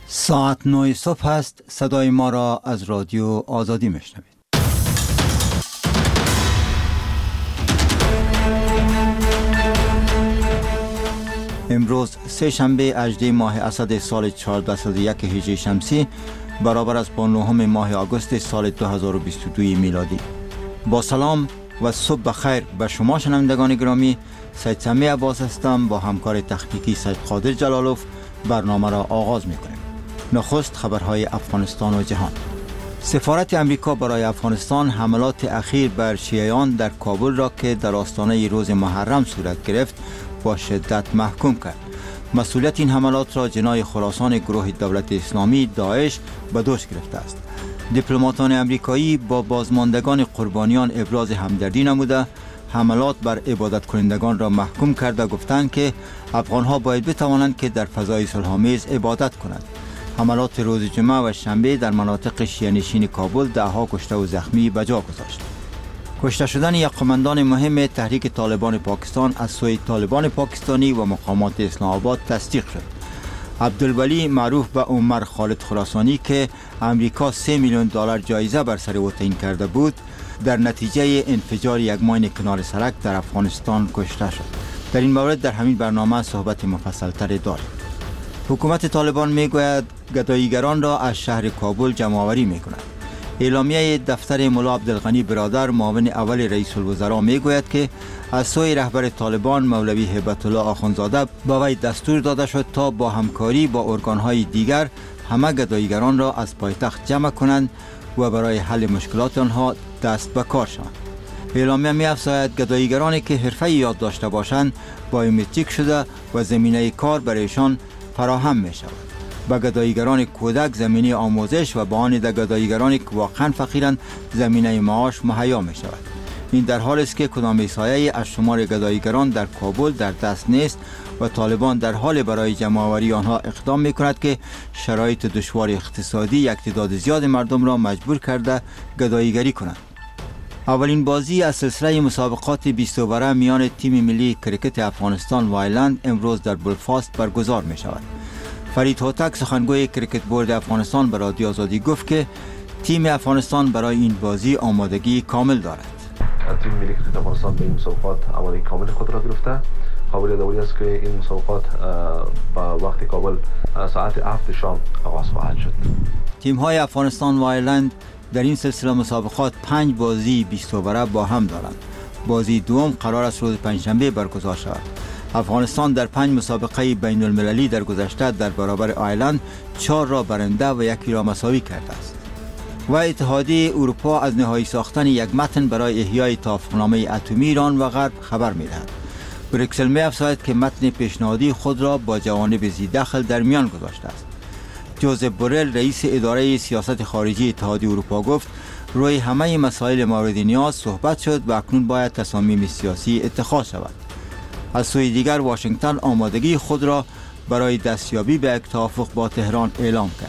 ساعت 9 صبح است. صدای ما را از رادیو آزادی میشنوید. امروز سه شنبه 18 ماه اسد سال 1401 هجری شمسی برابر است با 9 ماه آگوست سال 2022 میلادی. با سلام و صبح بخیر به شما شنوندگان گرامی. سید سمی عباس هستم. با همکار تخنیکی سید قادر جلالوف برنامه را آغاز میکنیم. نخست خبرهای افغانستان و جهان. سفارت امریکا برای افغانستان حملات اخیر بر شیعیان در کابل را که در آستانه روز محرم صورت گرفت با شدت محکوم کرد. مسئولیت این حملات را جناح خراسان گروه دولت اسلامی داعش به دوش گرفته است. دیپلماتان امریکایی با بازماندگان قربانیان ابراز همدردی نموده حملات بر عبادت کنندگان را محکوم کرده گفتند که افغانها باید بتوانند که در فضای صلح‌آمیز عبادت کنند. حملات روز جمعه و شنبه در مناطق شیعه‌نشین کابل ده‌ها کشته و زخمی به جا گذاشت. کشته شدن یک قماندان مهم تحریک طالبان پاکستان از سوی طالبان پاکستانی و مقامات اسلام آباد تصدیق شد. عبدالولی معروف به عمر خالد خراسانی که امریکا 3 میلیون دلار جایزه بر سر او تعیین کرده بود در نتیجه انفجار یک ماین کنار سرک در افغانستان کشته شد. در این مورد در همین برنامه صحبت مفصل‌تر داریم. حکومت طالبان میگوید گداییگران را از شهر کابل جمع‌آوری می‌کند. اعلامیه دفتر ملا عبدالغنی برادر معاون اول رئیس الوزراء میگوید که از سوی رهبر طالبان مولوی هیبت الله آخوندزاده به وی دستور داده شد تا با همکاری با ارگان‌های دیگر همه گداییگران را از پایتخت جمع کنند و برای حل مشکلات آنها دست به کار شوند. اعلامیه می‌افزاید گداییگرانی که حرفه یاد داشته باشند بایومتریک شده و زمینه کار برایشان فراهم می شود. به گداییگران کودک زمینه آموزش و به آن گداییگرانی که واقعا فقیرند زمینه معاش مهیا می شود. این در حالی است که کدام سایه از شمار گداییگران در کابل در دست نیست و طالبان در حال برای جمع‌آوری آنها اقدام می کند که شرایط دشوار اقتصادی یک تعداد زیاد مردم را مجبور کرده گداییگری کنند. اولین بازی از سلسله مسابقات 20 اووره میان تیم ملی کرکت افغانستان و آیلند امروز در بلفاست برگزار می شود. فرید هوتک سخنگوی کرکت بورد افغانستان به رادیو آزادی گفت که تیم افغانستان برای این بازی آمادگی کامل دارد. تیم ملی کرکت افغانستان به این مسابقات آمادگی کامل خود را گرفته. قابل یادآوری است که این مسابقات با وقت کابل ساعت 7 شام آغاز خواهد شد. تیم های افغانستان و آیلند در این سلسله مسابقات 5 بازی 20 اووره با هم دارند. بازی دوم قرار است روز پنجشنبه برگزار شود. افغانستان در 5 مسابقه بین المللی در گذشته در برابر آیلند 4 را برنده و 1 را مساوی کرده است. و اتحادیه اروپا از نهایی ساختن یک متن برای احیای توافقنامه اتمی ایران و غرب خبر می‌دهد. بریکسل می‌افزاید که متن پیشنهادی خود را با جوانب ذی‌دخل در میان گذاشته است. جوزف بورل رئیس اداره سیاست خارجی اتحادیه اروپا گفت روی همه مسائل مورد نیاز صحبت شد و اکنون باید تصامیم سیاسی اتخاذ شود. از سوی دیگر واشنگتن آمادگی خود را برای دستیابی به یک توافق با تهران اعلام کرد.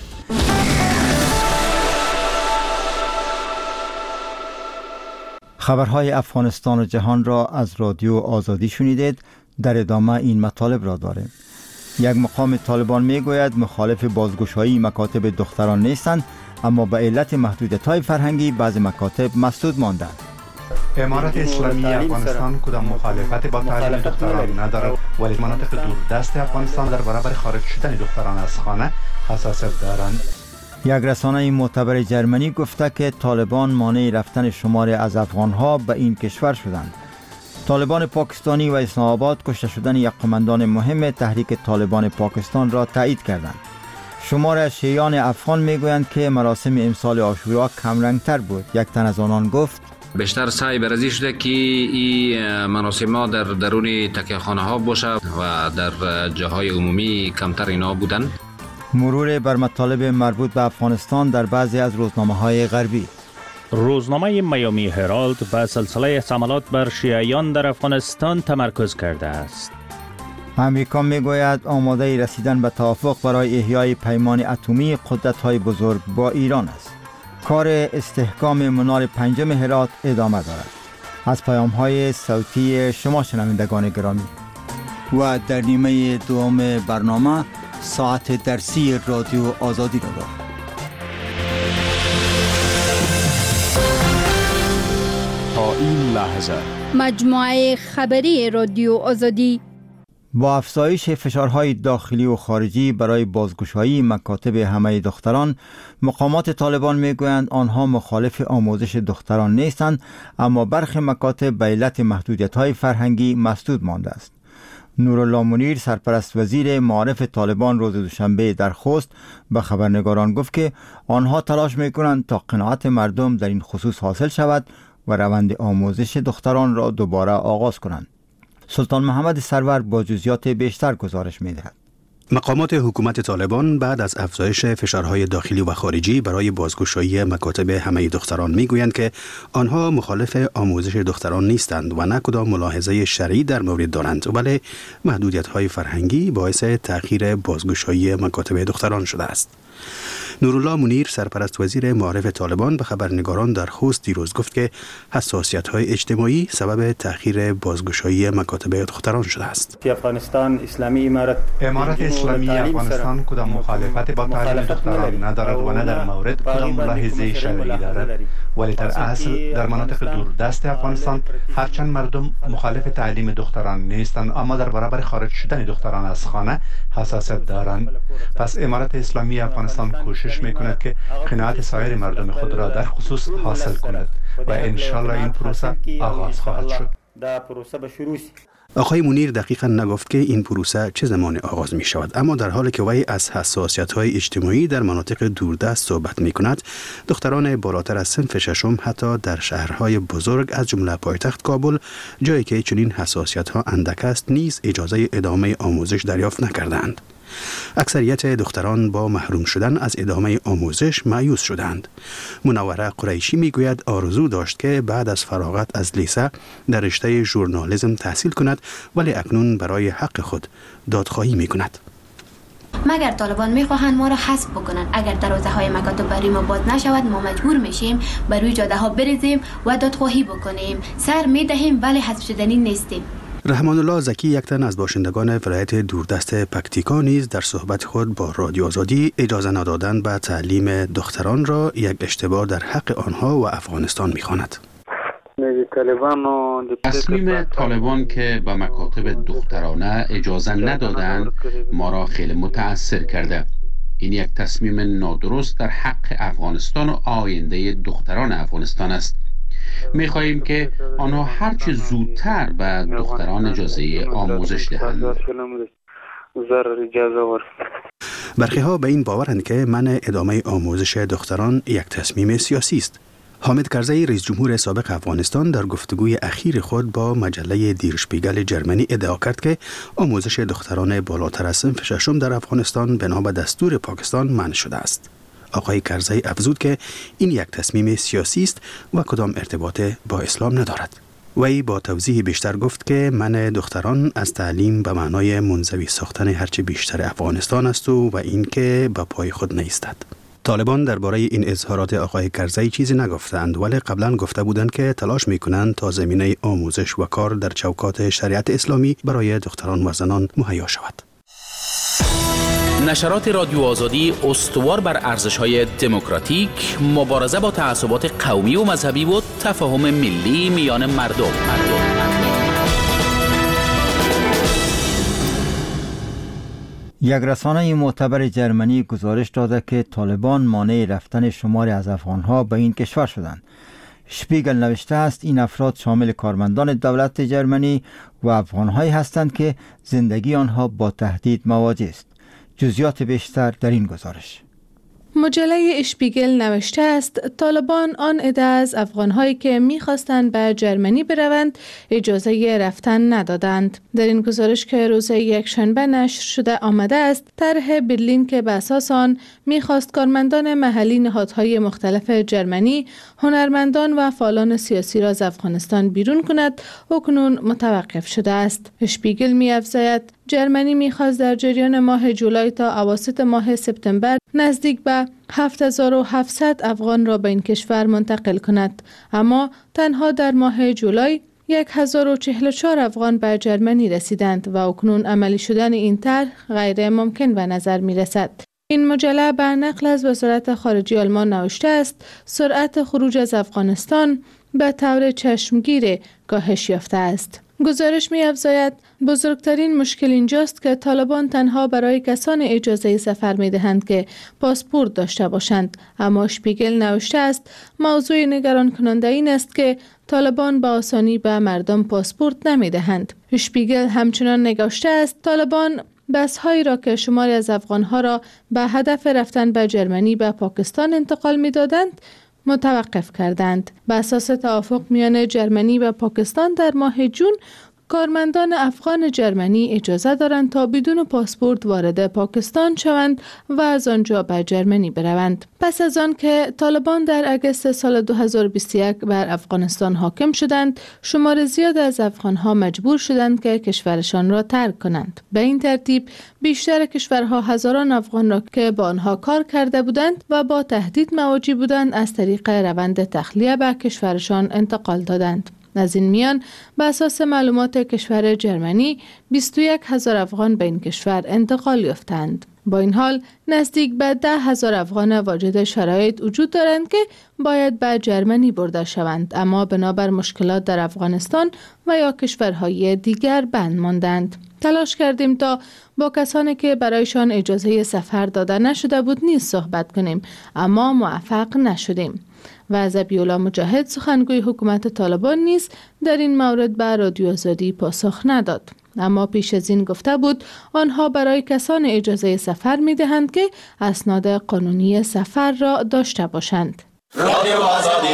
خبرهای افغانستان و جهان را از رادیو آزادی شنیدید. در ادامه این مطالب را داریم. یک مقام طالبان میگوید مخالف بازگشایی مکاتب دختران نیستند، اما به علت محدودیت‌های فرهنگی بعض مکاتب مسدود ماندند. امارت اسلامی افغانستان کدام مخالفت با تعلیم دختران ندارد، ولی مناطق دوردست افغانستان در برابر خارج شدن دختران از خانه حساسیت دارند. یک رسانه معتبر جرمنی گفته که طالبان مانع رفتن شمار از افغانها به این کشور شدند. طالبان پاکستانی و اسلام آباد کشته شدن یک قماندان مهم تحریک طالبان پاکستان را تایید کردند. شمار از شیعیان افغان میگویند که مراسم امسال عاشورا کمرنگتر بود. یک تن از آنان گفت بیشتر سعی بررسی شده که این مراسم ها در درون تکیه‌خانه ها باشه و در جاهای عمومی کمتر اینا بودن. مرور بر مطالب مربوط به افغانستان در بعضی از روزنامه‌های غربی. روزنامه میامی هرالد به سلسله حملات بر شیعیان در افغانستان تمرکز کرده است. امریکا میگوید آماده رسیدن به توافق برای احیای پیمان اتمی قدرت‌های بزرگ با ایران است. کار استحکام منار پنجم هرات ادامه دارد. از پیام‌های صوتی شما شنوندگان گرامی. و در نیمه دوم برنامه ساعت درسی رادیو آزادی نگاه. تا این لحظه مجموعه خبری رادیو آزادی. با افزایش فشارهای داخلی و خارجی برای بازگشایی مکاتب همه دختران، مقامات طالبان میگویند آنها مخالف آموزش دختران نیستند، اما برخی مکاتب به علت محدودیت‌های فرهنگی مسدود مانده است. نورالله منیر، سرپرست وزیر معارف طالبان، روز دوشنبه در خوست به خبرنگاران گفت که آنها تلاش میکنند تا قناعت مردم در این خصوص حاصل شود و روند آموزش دختران را دوباره آغاز کنند. سلطان محمد سرور با جزئیات بیشتر گزارش می‌دهد. مقامات حکومت طالبان بعد از افزایش فشارهای داخلی و خارجی برای بازگشایی مکاتب همه دختران میگویند که آنها مخالف آموزش دختران نیستند و نه کدام ملاحظه شرعی در مورد دارند، ولی محدودیت‌های فرهنگی باعث تأخیر بازگشایی مکاتب دختران شده است. نورالله منیر، سرپرست وزیر معارف طالبان، به خبرنگاران در خوست دیروز گفت که حساسیت‌های اجتماعی سبب تأخیر بازگشایی مکاتب دختران شده است. افغانستان اسلامی امارت اسلامی افغانستان کدام مخالفت با تعلیم دختران ندارد و نه در مورد کدام ملاحظه شرعی دارد، ولی در اصل در مناطق دوردست افغانستان هرچند مردم مخالف تعلیم دختران نیستند، اما در برابر خارج شدن دختران از خانه حساسیت دارند. پس امارت اسلامی افغانستان کوشش میکند که قناعت سایر مردم خود را در خصوص حاصل کند و انشالله این پروسه آغاز خواهد شد. آقای منیر دقیقا نگفت که این پروسه چه زمان آغاز می شود، اما در حالی که وی از حساسیت‌های اجتماعی در مناطق دوردست صحبت می کند، دختران بالاتر از صنف ششم حتی در شهرهای بزرگ از جمله پایتخت کابل، جایی که چنین حساسیت‌ها اندک است، نیز اجازه ادامه آموزش دریافت نکردند. اکثریت دختران با محروم شدن از ادامه آموزش مایوس شدند. منوره قریشی میگوید آرزو داشت که بعد از فراغت از لیسه در رشته ژورنالیسم تحصیل کند، ولی اکنون برای حق خود دادخواهی میکند. مگر طالبان میخواهند ما را حذف بکنند، اگر دروازه های مکاتب برای ما باز نشود، ما مجبور میشیم بر روی جاده ها بریزیم و دادخواهی بکنیم. سر میدهیم ولی حذف شدنی نیستیم. رحمان الله زکی، یک تن از باشندگان ولایت دوردست پکتیکا، نیز در صحبت خود با رادیو آزادی اجازه ندادن به تعلیم دختران را یک اشتباه در حق آنها و افغانستان می‌خواند. تصمیم طالبان که به مکاتب دخترانه اجازه ندادند ما را خیلی متأثر کرده. این یک تصمیم نادرست در حق افغانستان و آینده دختران افغانستان است. می‌خواهیم که آنها هرچه زودتر به دختران اجازه آموزش دهند. برخی ها به این باورند که منع ادامه آموزش دختران یک تصمیم سیاسی است. حامد کرزی، رئیس جمهور سابق افغانستان، در گفتگوی اخیر خود با مجله دیر شپیگل جرمنی ادعا کرد که آموزش دختران بالاتر از صنف ششم در افغانستان بنا به دستور پاکستان منع شده است. آقای کرزی افزود که این یک تصمیم سیاسی است و کدام ارتباط با اسلام ندارد. وی با توضیح بیشتر گفت که منع دختران از تعلیم به معنای منزوی ساختن هرچه بیشتر افغانستان است و این که به پای خود نیستد. طالبان درباره این اظهارات آقای کرزی چیزی نگفتند، ولی قبلا گفته بودند که تلاش می‌کنند تا زمینه آموزش و کار در چوکات شریعت اسلامی برای دختران و زنان مهیا شود. نشرات رادیو آزادی استوار بر ارزش‌های دموکراتیک، مبارزه با تعصبات قومی و مذهبی و تفاهم ملی میان مردم. یک رسانه معتبر جرمنی گزارش داده که طالبان مانع رفتن شماری از افغانها به این کشور شدند. شپیگل نوشته است این افراد شامل کارمندان دولت جرمنی و افغانهایی هستند که زندگی آنها با تهدید مواجه است. جزئیات بیشتر در این گزارش. مجله اشپیگل نوشته است طالبان آن عده از افغانهایی که می‌خواستند به جرمنی بروند اجازه رفتن ندادند. در این گزارش که روز یکشنبه نشر شده آمده است، طرح برلین که به اساس آن می‌خواست کارمندان محلی نهادهای مختلف جرمنی، هنرمندان و فعالان سیاسی را از افغانستان بیرون کند، اکنون متوقف شده است. اشپیگل می‌افزاید جرمنی می‌خواست در جریان ماه جولای تا اواسط ماه سپتامبر نزدیک به 7700 افغان را به این کشور منتقل کند، اما تنها در ماه جولای 1044 افغان به جرمنی رسیدند و اکنون عملی شدن این طرح غیر ممکن به نظر می رسد. این مجله به نقل از وزارت خارجه آلمان نوشته است سرعت خروج از افغانستان به طور چشمگیر کاهش یافته است. گزارش می افزاید بزرگترین مشکل اینجاست که طالبان تنها برای کسان اجازه سفر می دهند که پاسپورت داشته باشند، اما اشپیگل نوشته است موضوع نگران کننده این است که طالبان با آسانی به مردم پاسپورت نمی دهند. اشپیگل همچنان نگاشته است طالبان بس‌هایی را که شماری از افغانها را به هدف رفتن به جرمنی به پاکستان انتقال می دادند متوقف کردند. به اساس توافق میان جرمنی و پاکستان در ماه جون کارمندان افغان جرمنی اجازه دارند تا بدون پاسپورت وارد پاکستان شوند و از آنجا به جرمنی بروند. پس از آن که طالبان در اگست سال 2021 بر افغانستان حاکم شدند، شمار زیاد از افغانها مجبور شدند که کشورشان را ترک کنند. به این ترتیب بیشتر کشورها هزاران افغان را که با آنها کار کرده بودند و با تهدید مواجه بودند از طریق روند تخلیه به کشورشان انتقال دادند. از این میان به اساس معلومات کشور جرمنی 21,000 افغان به این کشور انتقال یافتند. با این حال نزدیک به 10,000 افغان واجد شرایط وجود دارند که باید به جرمنی برده شوند، اما بنابر مشکلات در افغانستان و یا کشورهای دیگر بند ماندند. تلاش کردیم تا با کسانی که برایشان اجازه سفر داده نشده بود نیز صحبت کنیم، اما موفق نشدیم. و ذبیح‌الله مجاهد سخنگوی حکومت طالبان نیز در این مورد به رادیو آزادی پاسخ نداد، اما پیش از این گفته بود آنها برای کسان اجازه سفر می دهند که اسناد قانونی سفر را داشته باشند. رادیو آزادی.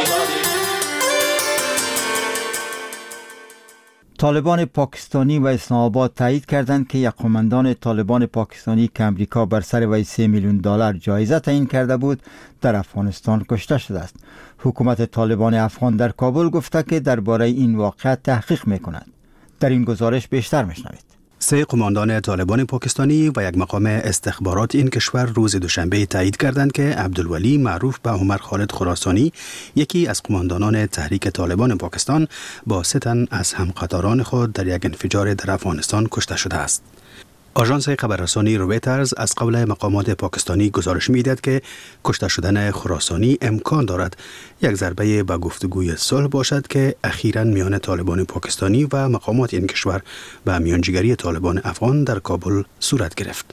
طالبان پاکستانی و اسلام آباد تایید کردند که یک قماندان طالبان پاکستانی که امریکا بر سر وی $3 میلیون جایزه تعیین کرده بود در افغانستان کشته شده است. حکومت طالبان افغان در کابل گفته که درباره این واقعه تحقیق می‌کند. در این گزارش بیشتر می‌شنوید. 3 قماندان طالبان پاکستانی و یک مقام استخبارات این کشور روز دوشنبه تایید کردند که عبدالولی معروف به عمر خالد خراسانی، یکی از قماندانان تحریک طالبان پاکستان، با 3 تن از همقطاران خود در یک انفجار در افغانستان کشته شده است. آژانس خبررسانی رویترز از قول مقامات پاکستانی گزارش می‌دهد که کشته شدن خراسانی امکان دارد یک ضربه به گفتگوی صلح باشد که اخیراً میان طالبان پاکستانی و مقامات این کشور به میانجیگری طالبان افغان در کابل صورت گرفت.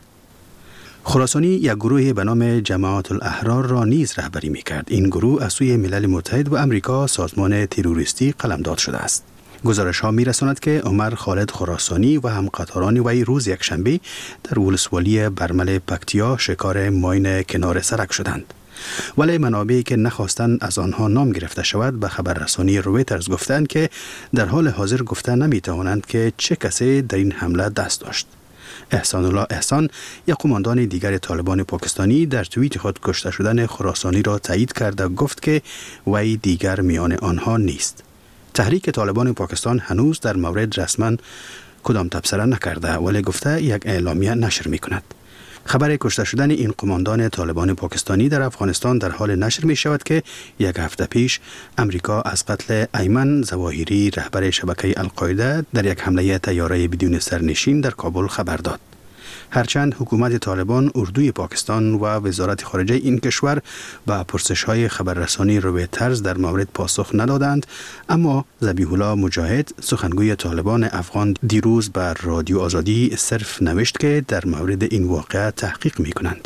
خراسانی یک گروه به نام جماعت الاحرار را نیز رهبری می‌کرد. این گروه از سوی ملل متحد و امریکا سازمان تروریستی قلمداد شده است. گزارش ها می رساند که عمر خالد خراسانی و همقطاران وی روز یکشنبه در ولسوالی برمل پکتیا شکار ماین کنار سرک شدند. ولی منابعی که نخواستند از آنها نام گرفته شود به خبررسانی رویترز گفتند که در حال حاضر گفته نمی توانند که چه کسی در این حمله دست داشت. احسان الله احسان، یک قماندان دیگر طالبان پاکستانی، در توییت خود کشته شدن خراسانی را تایید کرد و گفت که وی دیگر میان آنها نیست. تحریک طالبان پاکستان هنوز در مورد رسما کدام تبصره نکرده، ولی گفته یک اعلامیه نشر می کند. خبر کشته شدن این قماندان طالبان پاکستانی در افغانستان در حال نشر می شود که یک هفته پیش امریکا از قتل ایمن ظواهری رهبر شبکه القاعده در یک حمله طیاره بدون سرنشین در کابل خبر داد. هرچند حکومت طالبان، اردوی پاکستان و وزارت خارجه این کشور به پرسش‌های خبررسانی رویترز در مورد پاسخ ندادند، اما ذبیح‌الله مجاهد سخنگوی طالبان افغان دیروز بر رادیو آزادی صرف نوشت که در مورد این واقعه تحقیق می‌کنند.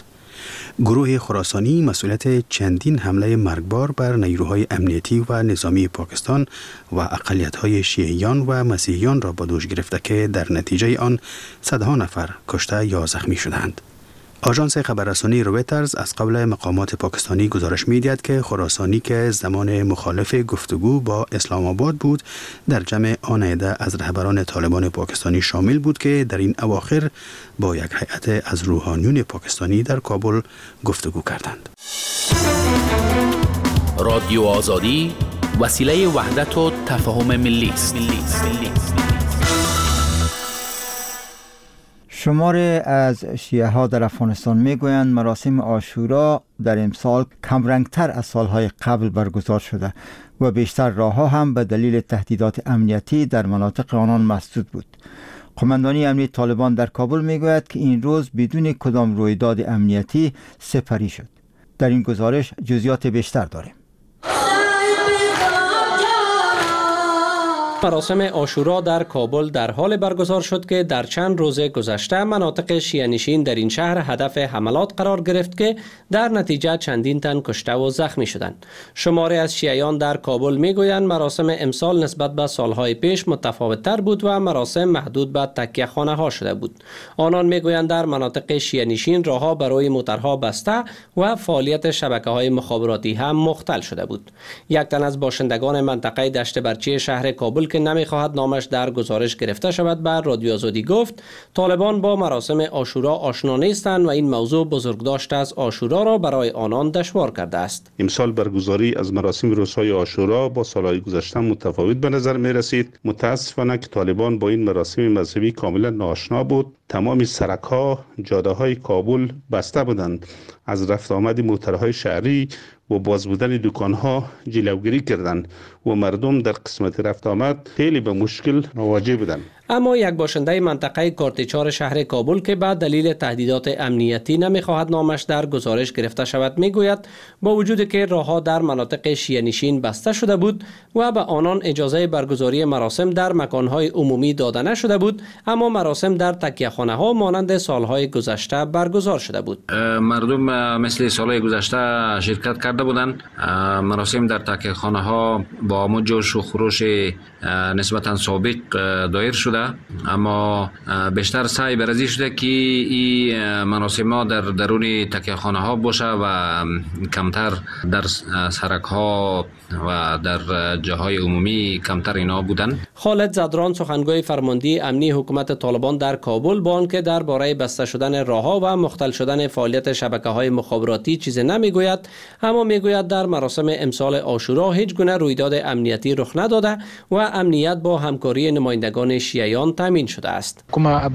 گروه خراسانی مسئولیت چندین حمله مرگبار بر نیروهای امنیتی و نظامی پاکستان و اقلیت‌های شیعیان و مسیحیان را به دوش گرفته که در نتیجه آن صدها نفر کشته یا زخمی شدند. آژانس خبررسانی رویترز از قبل مقامات پاکستانی گزارش می‌دهد که خراسانی که زمان مخالف گفتگو با اسلام آباد بود، در جمع آن عده از رهبران طالبان پاکستانی شامل بود که در این اواخر با یک هیئت از روحانیون پاکستانی در کابل گفتگو کردند. رادیو آزادی وسیله وحدت و تفاهم ملی است. شماری از شیعه ها در افغانستان میگویند مراسم عاشورا در امسال کمرنگتر از سالهای قبل برگزار شده و بیشتر راهها هم به دلیل تهدیدات امنیتی در مناطق آنان مسدود بود. قماندانی امنیتی طالبان در کابل میگوید که این روز بدون کدام رویداد امنیتی سپری شد. در این گزارش جزئیات بیشتر داریم. مراسم عاشورا در کابل در حال برگزار شد که در چند روز گذشته مناطق شیعه نشین در این شهر هدف حملات قرار گرفت که در نتیجه چندین تن کشته و زخمی شدند. شماری از شیعیان در کابل میگویند مراسم امسال نسبت به سالهای پیش متفاوت تر بود و مراسم محدود به تکیه خانه ها شده بود. آنان میگویند در مناطق شیعه نشین راهها برای موترها بسته و فعالیت شبکه‌های مخابراتی هم مختل شده بود. یک تن از باشندگان منطقه دشت برچی شهر کابل که نمیخواهد نامش در گزارش گرفته شود بر رادیو آزادی گفت طالبان با مراسم عاشورا آشنا نیستند و این موضوع بزرگداشت از عاشورا را برای آنان دشوار کرده است. امسال برگزاری از مراسم روزهای عاشورا با سالهای گذشته متفاوت به نظر می رسید. متاسفانه که طالبان با این مراسم مذهبی کاملا ناآشنا بود. تمام سرک‌ها، جاده‌های کابل بسته بودند. از رفت آمد موترهای شهری و باز بودن دکان‌ها جلوگیری کردند و مردم در قسمت رفت آمد خیلی به مشکل مواجه بودند. اما یک باشنده منطقه کارتچار شهر کابل که به دلیل تهدیدات امنیتی نمیخواهد نامش در گزارش گرفته شود میگوید با وجود که راهها در مناطق شیعه نشین بسته شده بود و به آنان اجازه برگزاری مراسم در مکانهای عمومی داده نشده بود، اما مراسم در تکیه خانه ها مانند سالهای گذشته برگزار شده بود. مردم مثل سالهای گذشته شرکت کرده بودند. مراسم در تکیه خانه ها با همون جوش و خروش نسبتا سابق دایر شده، اما بیشتر سعی برازی شده که این مراسم ها در درون تکیه خانه ها باشه و کمتر در سرک ها و در جاهای عمومی کمتر اینا بودن. خالد زدران سخنگوی فرماندهی امنی حکومت طالبان در کابل با آنکه درباره بسته شدن راهها و مختل شدن فعالیت شبکه‌های مخابراتی چیزی نمیگوید، اما میگوید در مراسم امسال عاشورا هیچ گونه رویداد امنیتی رخ نداده و امنیت با همکاری نمایندگان شیعیان تامین شده است.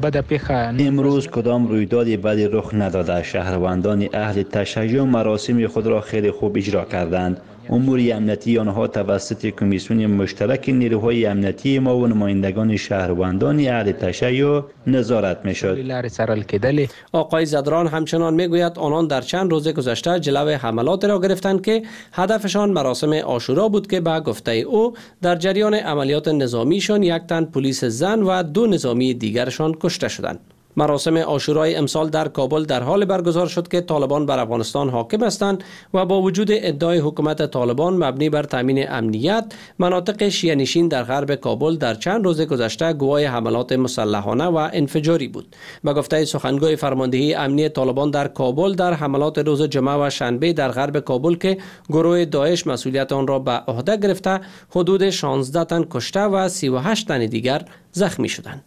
امروز کدام رویدادی بدی رخ نداده. شهروندان اهل تشیع مراسم خود را خیلی خوب اجرا کردند. امور امنیتی آنها توسط کمیسیون مشترک نیروهای امنیتی ما و نمایندگان شهروندان اهل تشیع نظارت میشد. آقای زدران همچنان میگوید آنان در چند روز گذشته جلو حملات را گرفتند که هدفشان مراسم عاشورا بود که به گفته او در جریان عملیات نظامیشان یک تن پلیس زن و 2 نظامی دیگرشان کشته شدند. مراسم عاشورای امسال در کابل در حال برگزار شد که طالبان بر افغانستان حاکم هستند و با وجود ادعای حکومت طالبان مبنی بر تامین امنیت، مناطق شیعه نشین در غرب کابل در چند روز گذشته گواه حملات مسلحانه و انفجاری بود. به گفته سخنگوی فرماندهی امنی طالبان در کابل، در حملات روز جمعه و شنبه در غرب کابل که گروه داعش مسئولیت آن را به عهده گرفته، حدود 16 تن کشته و 38 تن دیگر زخمی شدند.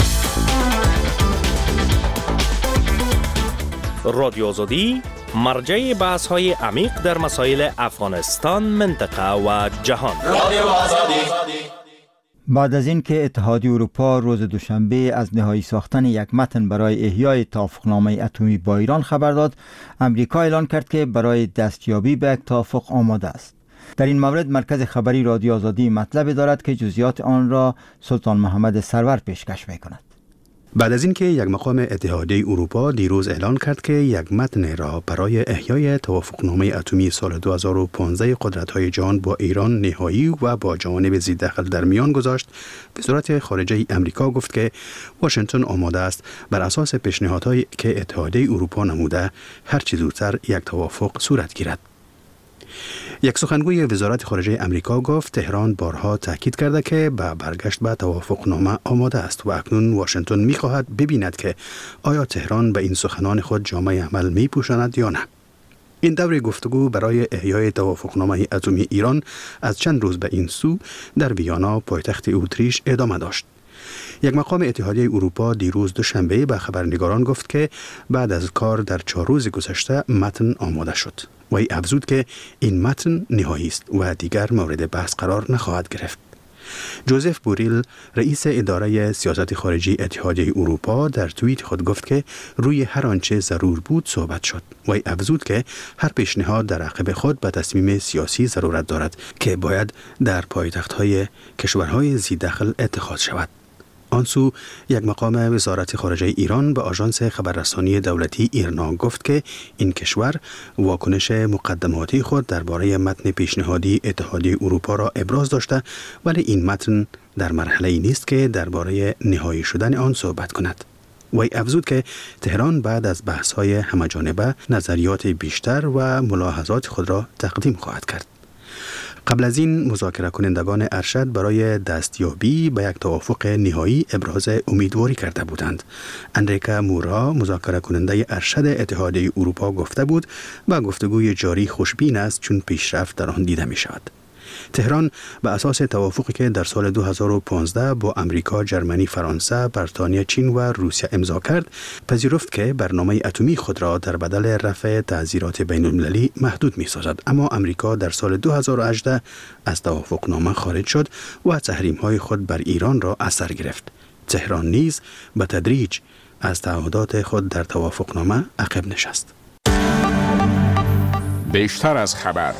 رادیو آزادی مرجع بحث های عمیق در مسائل افغانستان، منطقه و جهان. رادیو آزادی. بعد از اینکه اتحادیه اروپا روز دوشنبه از نهایی ساختن یک متن برای احیای توافقنامه اتمی با ایران خبر داد، امریکا اعلان کرد که برای دستیابی به یک توافق آماده است. در این مورد مرکز خبری رادیو آزادی مطلب دارد که جزئیات آن را سلطان محمد سرور پیشکش می‌کند. بعد از اینکه یک مقام اتحادیه اروپا دیروز اعلان کرد که یک متن را برای احیای توافقنامه اتمی سال 2015 قدرت‌های جهان با ایران نهایی و با جوانب ضددخل در میان گذاشت، وزارت خارجه امریکا گفت که واشنگتن آماده است بر اساس پیشنهادهایی که اتحادیه اروپا نموده هر چه زودتر یک توافق صورت گیرد. یک سخنگوی وزارت خارجه امریکا گفت تهران بارها تاکید کرده که به برگشت به توافقنامه آماده است و اکنون واشنگتن می‌خواهد ببیند که آیا تهران به این سخنان خود جامه عمل می‌پوشاند یا نه. این دور گفتگو برای احیای توافقنامه اتمی ایران از چند روز به این سو در ویانا پایتخت اتریش ادامه داشت. یک مقام اتحادیه اروپا دیروز دوشنبه به خبرنگاران گفت که بعد از کار در 4 روز گذشته متن آماده شد. وی افزود که این متن نهایی است و دیگر مورد بحث قرار نخواهد گرفت. جوزف بوریل رئیس اداره سیاست خارجی اتحادیه اروپا در توییت خود گفت که روی هر آنچه ضرور بود صحبت شد. وی افزود که هر پیشنهاد در عقب خود به تصمیم سیاسی ضرورت دارد که باید در پایتخت‌های کشورهای ذی دخل اتخاذ شود. آنسو یک مقام وزارت خارجه ایران به آژانس خبررسانی دولتی ایرنا گفت که این کشور واکنش مقدماتی خود درباره متن پیشنهادی اتحادیه اروپا را ابراز داشته، ولی این متن در مرحله‌ای نیست که درباره نهایی شدن آن صحبت کند. وی افزود که تهران بعد از بحث‌های همه‌جانبه نظریات بیشتر و ملاحظات خود را تقدیم خواهد کرد. قبل از این مذاکره کنندگان ارشد برای دستیابی به یک توافق نهایی ابراز امیدواری کرده بودند. اندریکا مورا مذاکره کننده ارشد اتحادیه اروپا گفته بود و گفتگوی جاری خوشبین است چون پیشرفت در آن دیده می شود. تهران به اساس توافقی که در سال 2015 با امریکا، جرمنی، فرانسه، بریتانیا، چین و روسیه امضا کرد، پذیرفت که برنامه اتمی خود را در بدل رفع تعزیرات بین المللی محدود می سازد. اما امریکا در سال 2018 از توافقنامه خارج شد و تحریم‌های خود بر ایران را از سر گرفت. تهران نیز به تدریج از تعهدات خود در توافقنامه عقب نشست. بیشتر از خبر.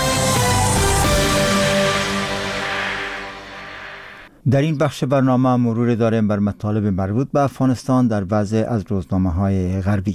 در این بخش برنامه مرور داریم بر مطالب مربوط به افغانستان در بعضی از روزنامه‌های غربی.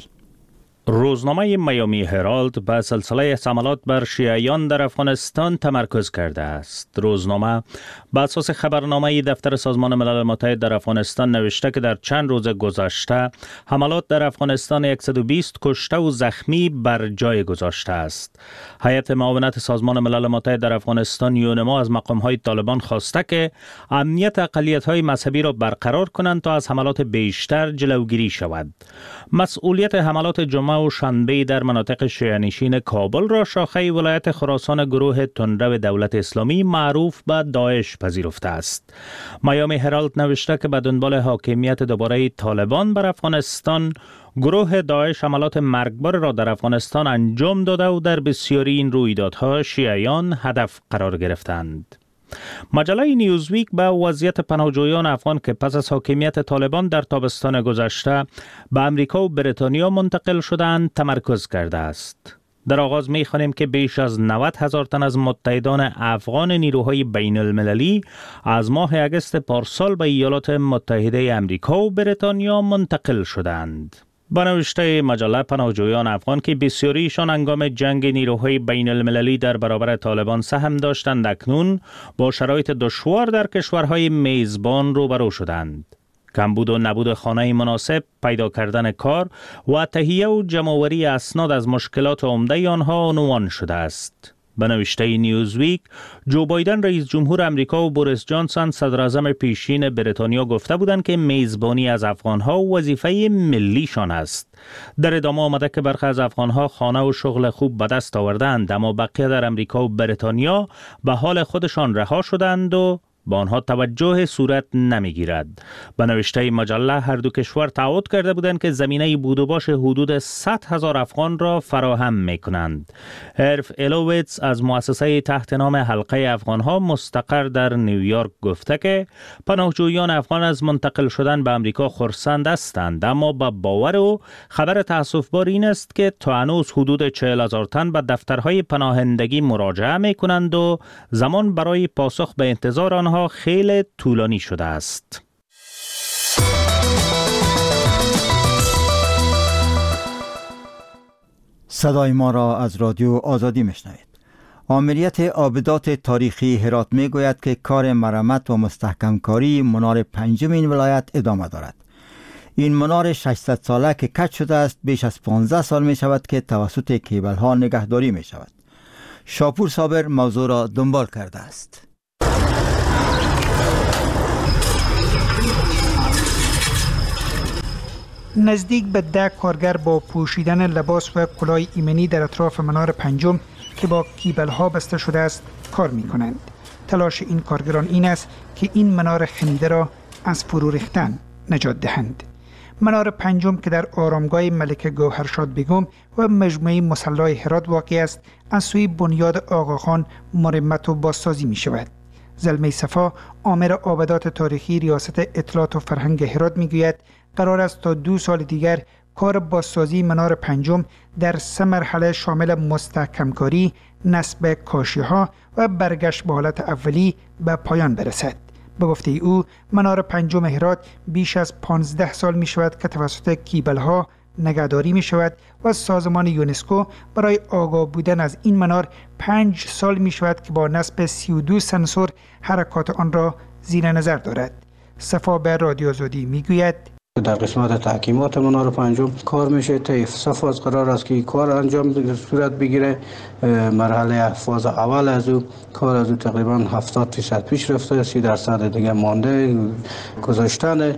روزنامه میامی هرالد به سلسله حملات بر شیعیان در افغانستان تمرکز کرده است. روزنامه به اساس خبرنامه دفتر سازمان ملل متحد در افغانستان نوشته که در چند روز گذشته حملات در افغانستان 120 کشته و زخمی بر جای گذاشته است. هیئت معاونت سازمان ملل متحد در افغانستان یونما از مقام‌های طالبان خواسته که امنیت اقلیت‌های مذهبی را برقرار کنند تا از حملات بیشتر جلوگیری شود. مسئولیت حملات جمعه و شنبه در مناطق شیعه‌نشین کابل را شاخه ولایت خراسان گروه تندرو دولت اسلامی معروف به داعش پذیرفته است. میامی هرالد نوشته که به دنبال حاکمیت دوباره طالبان بر افغانستان، گروه داعش حملات مرگبار را در افغانستان انجام داده و در بسیاری این رویدادها شیعیان هدف قرار گرفتند. مجله نیوزویک به وضعیت پناهجویان افغان که پس از حاکمیت طالبان در تابستان گذشته به امریکا و بریتانیا منتقل شدند تمرکز کرده است. در آغاز می خوانیم که بیش از 90,000 تن از متحدان افغان نیروهای بین المللی از ماه اگست پارسال به ایالات متحده امریکا و بریتانیا منتقل شدند. با نوشته مجله پناهجویان افغان که بسیاریشان هنگام جنگ نیروهای بین المللی در برابر طالبان سهم داشتند، اکنون با شرایط دشوار در کشورهای میزبان روبرو شدند. کمبود و نبود خانه مناسب، پیدا کردن کار و تهیه و جمع‌آوری اسناد از مشکلات عمده آنها عنوان شده است. به نوشته نیوزویک، جو بایدن رئیس جمهور امریکا و بوریس جانسون صدر اعظم پیشین بریتانیا گفته بودند که میزبانی از افغانها وظیفه ملیشان است. در ادامه آمده که برخی از افغانها خانه و شغل خوب به دست آوردند، اما بقیه در امریکا و بریتانیا به حال خودشان رها شدند و با آنها توجه صورت نمیگیرد. به نوشته مجله هر دو کشور تعهد کرده بودند که زمینه بود و باش حدود 100,000 افغان را فراهم میکنند. هرف الویتس از مؤسسه تحت نام حلقه افغانها مستقر در نیویورک گفته که پناهجویان افغان از منتقل شدن به امریکا خرسند هستند، اما با باور و خبر تأسف‌بار این است که تا هنوز حدود 40,000 تن به دفترهای پناهندگی مراجعه میکنند و زمان برای پاسخ به انتظار آنها خیلی طولانی شده است. صدای ما را از رادیو آزادی میشنوید. آمریت آبدات تاریخی هرات میگوید که کار مرمت و مستحکم کاری منار پنجم این ولایت ادامه دارد. این منار 600 ساله که کج شده است بیش از 15 سال می شود که توسط کیبل ها نگهداری می شود. شاپور صابر موضوع را دنبال کرده است. نزدیک به 10 کارگر با پوشیدن لباس و کلاه ایمنی در اطراف منار پنجم که با کیبل ها بسته شده است کار می کنند. تلاش این کارگران این است که این منار خمیده را از فرو ریختن نجات دهند. منار پنجم که در آرامگاه ملکه گوهرشاد بیگم و مجموعه مصلی هرات واقع است، از سوی بنیاد آقاخان مرمت و بازسازی می شود. زلمه صفا آمر آبادات تاریخی ریاست اطلاعات و فرهنگ هرات میگوید قرار است تا 2 سال دیگر کار بازسازی منار پنجم در 3 مرحله شامل مستحکمکاری، نصب کاشی‌ها و برگشت به حالت اولی به پایان برسد. به گفته او منار پنجم هرات بیش از 15 سال می شود که توسط کیبل‌ها نگهداری می شود و سازمان یونسکو برای آگاه بودن از این منار 5 سال می شود که با نصب 32 سنسور حرکات آن را زیر نظر دارد. صفا به رادیو آزادی می گوید در قسمت تحکیمات منار پنجم کار میشه. طیف صفاز قرار است که کار انجام صورت بگیره. مرحله فاز اول از او کار از او تقریبا 70% پیش رفته، 30% دیگه مانده. گذاشتن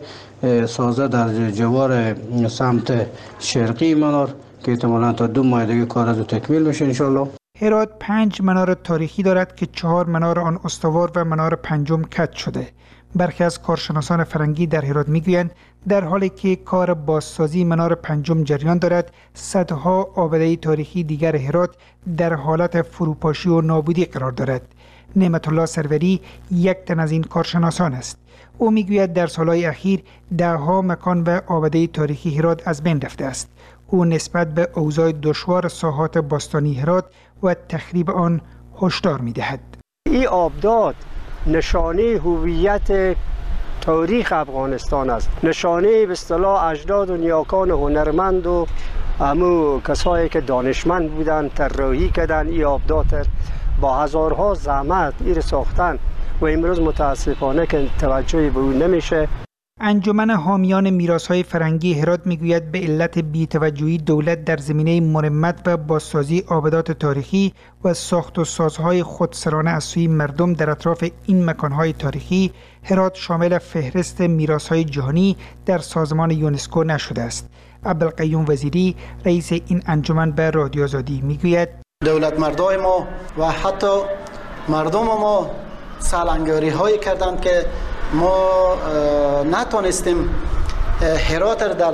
سازه در جوار سمت شرقی منار که احتمالاً تا 2 ماه دیگه کار از او تکمیل میشه انشالله. هرات 5 منار تاریخی دارد که 4 منار آن استوار و منار پنجم کج شده. برخی از کارشناسان فرنگی در هرات میگویند در حالی که کار بازسازی منار پنجم جریان دارد، صدها آباده تاریخی دیگر هرات در حالت فروپاشی و نابودی قرار دارد. نعمت الله سروری یک تن از این کارشناسان است. او میگوید در سالهای اخیر 10 مکان و آباده تاریخی هرات از بین رفته است. او نسبت به اوضاع دشوار ساحات باستانی هرات و تخریب آن هشدار میدهد. این آبدات نشانه هویت تاریخ افغانستان است، نشانه به اصطلاح اجداد و نیاکان هنرمند و همو کسایی که دانشمند بودن طراحی کردن این آبدات با هزارها زحمت این ساختن و امروز متاسفانه که توجهی به اون نمیشه. انجمن حامیان میراث‌های فرهنگی هرات میگوید به علت بی‌توجهی دولت در زمینه مرمت و بازسازی آبادات تاریخی و ساخت و سازهای خودسرانه از سوی مردم در اطراف این مکانهای تاریخی، هرات شامل فهرست میراث‌های جهانی در سازمان یونسکو نشده است. عبدالقیوم وزیری رئیس این انجمن به رادیو آزادی میگوید دولت مردای ما و حتی مردم ما سالنگاری هایی کردند که ما نتونستیم هرات در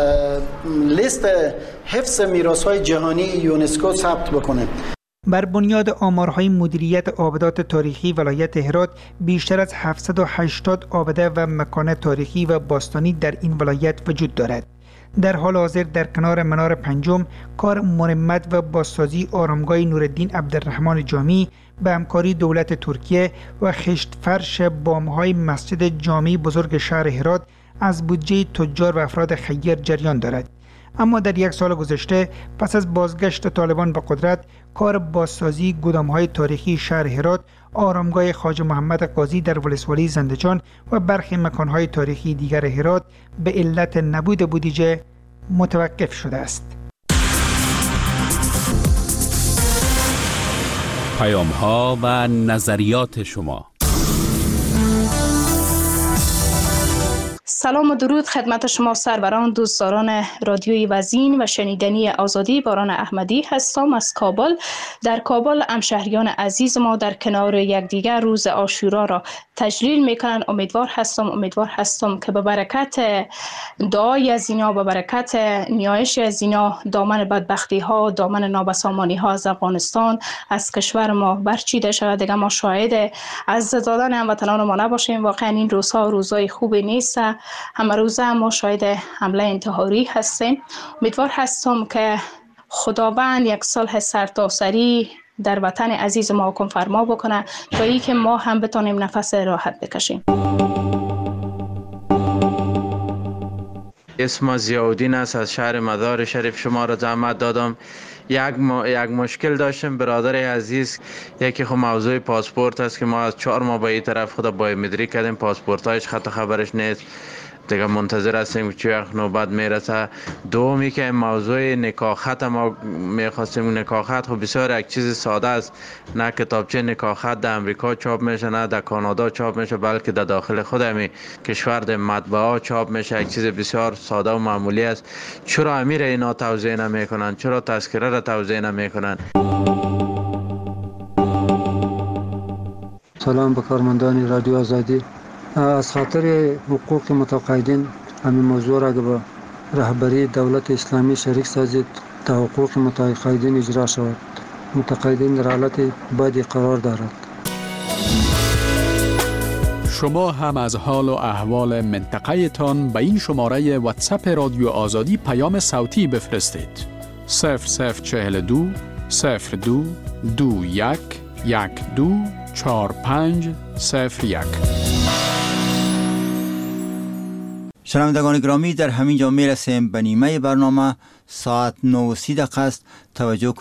لیست حفظ میراث‌های جهانی یونسکو ثبت بکنیم. بر بنیاد آمارهای مدیریت آبادات تاریخی ولایت هرات بیشتر از 780 آباده و مکان تاریخی و باستانی در این ولایت وجود دارد. در حال حاضر در کنار منار پنجم کار مرمت و بازسازی آرامگاه نورالدین عبدالرحمن جامی به همکاری دولت ترکیه و خشت فرش بامهای مسجد جامی بزرگ شهر هرات از بودجه تجار و افراد خیر جریان دارد. اما در 1 سال گذشته پس از بازگشت طالبان به قدرت، کار بازسازی گدامهای تاریخی شهر هرات، آرامگاه خواجه محمد قاضی در ولسوالی زندجان و برخی مکانهای تاریخی دیگر هرات به علت نبود بودجه متوقف شده است. پیام‌ها و نظریات شما. سلام و درود خدمت شما سروران، دوستداران رادیوی وزین و شنیدنی آزادی. باران احمدی هستم از کابل. در کابل همشهریان عزیز ما در کنار یکدیگر روز عاشورا را تجلیل میکنند. امیدوار هستم که به برکت دعای از اینا، به برکت نیایش از اینا، دامن بدبختی ها، دامن نابسامانی ها از افغانستان، از کشور ما برچیده شود. دیگه ما شاهد از دادن هموطنان ما نباشیم. واقعا این روزها روزای خوبی نیست. همه روزه ما شاهد حمله انتحاری هستیم. امیدوار هستم که خداوند یک صلح سرتاسری در وطن عزیز ما حکم فرما بکنه تا ای که ما هم بتانیم نفس راحت بکشیم. اسم ضیاءالدین است، از شهر مزار شریف. شما را زحمت دادم. یک مشکل داشتم برادر عزیز. یکی خب موضوع پاسپورت است که ما از 4 ماه به این طرف خدا بایومتریک کردیم، پاسپورتایش خط خبرش نیست. دیگه منتظر هستیم که چه وقت نوبت میرسه. دومی که موضوع نکاحت ما میخواستیم، نکاحت خب بسیار یک چیز ساده است. نه کتابچه نکاحت در امریکا چاپ میشه، نه در کانادا چاپ میشه، بلکه در داخل خود همین کشور در مطبعه چاپ میشه. یک چیز بسیار ساده و معمولی است. چرا امیر اینا توضیح نمیکنن؟ چرا تذکره را توضیح نمیکنن؟ سلام به کارمندان رادیو آزادی. از خاطر حقوق متقاعدین همین موضوع را به رهبری دولت اسلامی شریک سازید تا حقوق متقاعدین اجرا شود. متقاعدین در حالت بدی قرار دارد. شما هم از حال و احوال منطقه تان به این شماره واتساپ رادیو آزادی پیام صوتی بفرستید. 0042 02 21 12 45 01. شنوندگان گرامی، در همین جا می رسیم به نیمه برنامه. ساعت 9:30 است. توجه